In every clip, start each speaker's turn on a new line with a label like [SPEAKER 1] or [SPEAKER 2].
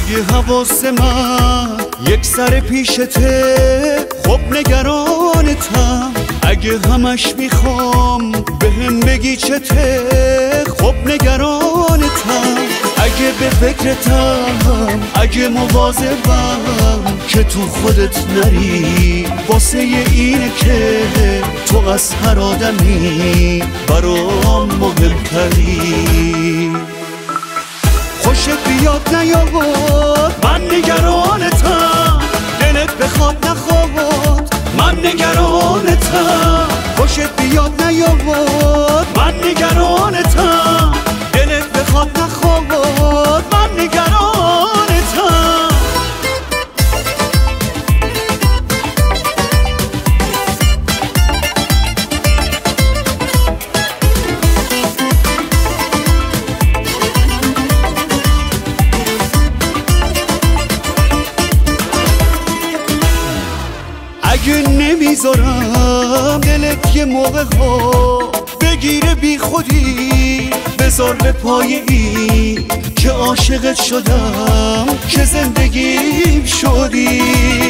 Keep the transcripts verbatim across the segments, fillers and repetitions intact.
[SPEAKER 1] اگه حواس من یک سر پیشته خب نگرانتم، اگه همش میخوام بهم بگی چته خب نگرانتم، اگه به فکرتم اگه مواظبم که تو خودت نری، واسه اینه که تو از هر آدمی برام مهمتری. خوشت بیاد نیاد من نگرانتم، دلت بخواد نخواد من نگرانتم، خوشت بیاد نیاد من نگرانتم، دلت بخواد نخواد من نگرانتم. اگه نمیذارم دلت یه موقع ها بگیره بی خودی، بذار به پای این که عاشقت شدم که زندگیم شدی.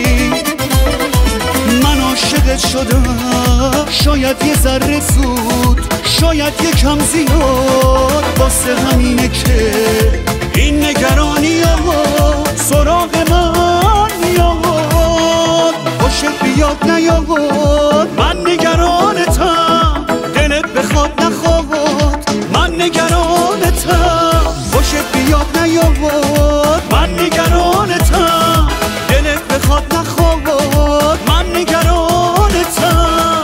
[SPEAKER 1] من عاشقت شدم شاید یه ذره زود، شاید یه کم زیاد، واسه همینه که این نگرانی ها سراغ من میاد. خوشت بیاد نیاد من نگرانتم، دلت بخواد نخواد من نگرانتم، خوشت بیاد نیاد من نگرانتم، دلت بخواد نخواد من نگرانتم.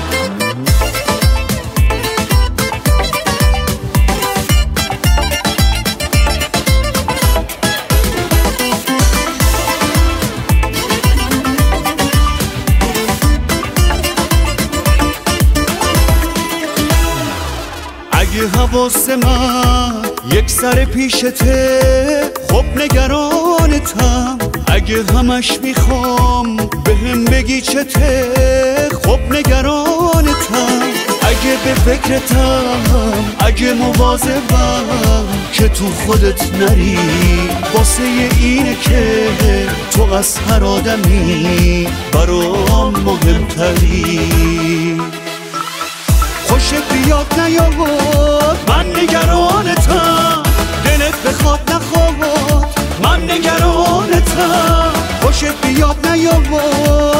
[SPEAKER 1] اگه حواس من یک سر پیشته خب نگرانتم، اگه همش میخوام بهم بگی چته خب نگرانتم، اگه به فکرتم اگه مواظبم که تو خودت نری، واسه اینه که تو از هر آدمی برام مهمتری. خوشت بیاد نیاد من نگرانتم، دلت بخواد نخواد من نگرانتم، خوشت بیاد نیاد